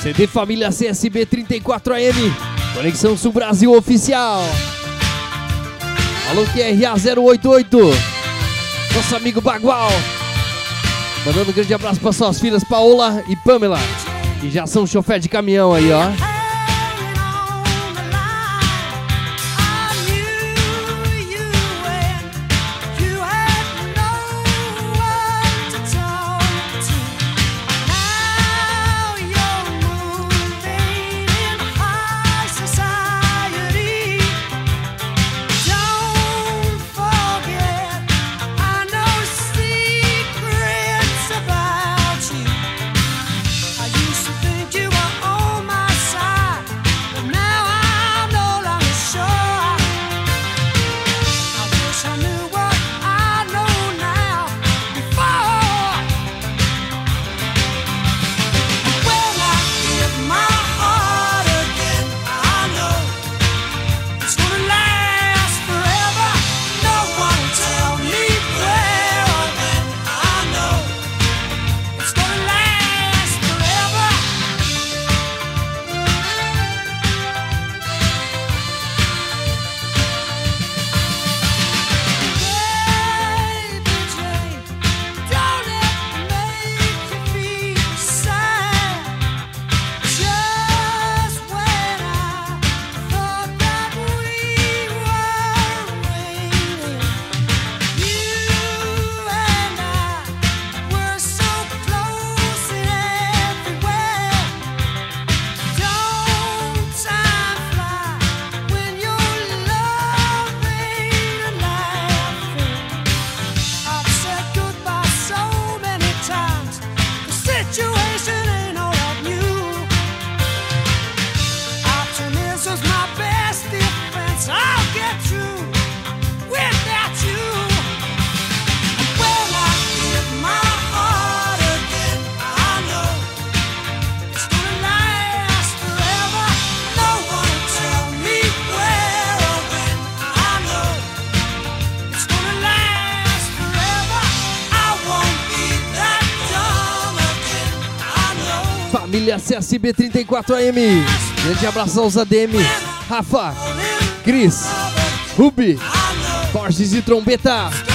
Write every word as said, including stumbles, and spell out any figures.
C D Família C S B trinta e quatro A M, Conexão Sul Brasil Oficial. Alô Q R A zero oito oito, nosso amigo Bagual. Mandando um grande abraço para suas filhas Paola e Pamela, que já são chofer de caminhão aí, ó. Família C S B trinta e quatro A M, grande abração aos A D M, Rafa, Cris, Rubi, Borges e Trombeta.